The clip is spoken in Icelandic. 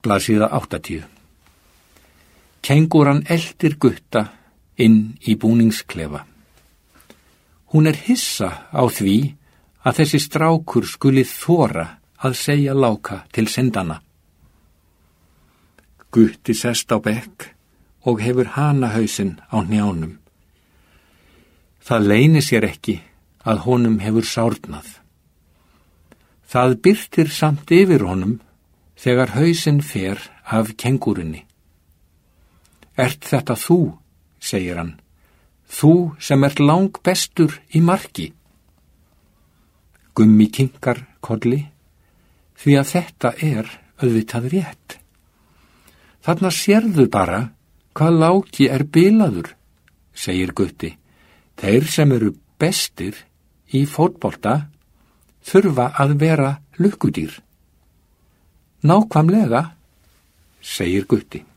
Blaðsíða 80. Kengúran eldir Gutta inn í búningsklefa. Hún er hissa á því að þessi strákur skuli þora að segja Láka til syndanna. Gutti sest á bekk og hefur hanahausinn á hnjánum. Það leynir sér ekki að honum hefur sárnað. Það birtir samt yfir honum þegar hausinn fer af kengúrunni. Ert þetta þú, segir hann, þú sem ert langbestur í marki? Gummi kinkar kolli, því að þetta er auðvitað rétt. Þarna sérðu bara hvað Láki er bilaður, segir Gutti. Þeir sem eru bestir í fótbolta þurfa að vera lukkudýr. Nákvæmlega, segir Gutti.